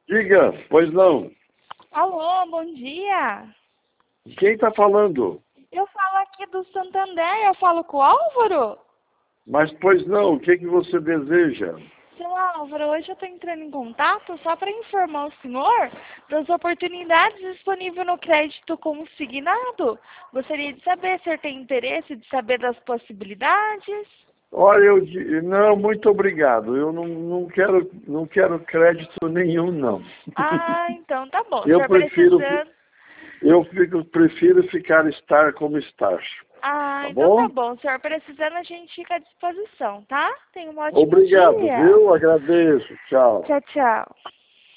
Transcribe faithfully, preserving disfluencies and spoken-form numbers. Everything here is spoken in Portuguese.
Diga, pois não. Alô, bom dia. Quem está falando? Eu falo aqui do Santander, eu falo com o Álvaro? Mas, pois não, o que, que você deseja? Seu Álvaro, hoje eu estou entrando em contato só para informar o senhor das oportunidades disponíveis no crédito consignado. Gostaria de saber se o senhor tem interesse de saber das possibilidades. Olha, eu di- não, muito obrigado. Eu não, não quero, não quero crédito nenhum, não. Ah, então tá bom. O Eu senhor prefiro, precisando... eu fico, prefiro ficar estar como estar. Ah, Tá então tá bom? bom. O senhor precisando, a gente fica à disposição, tá? Tenha um ótimo Obrigado, dia. viu? Agradeço. Tchau. Tchau, tchau.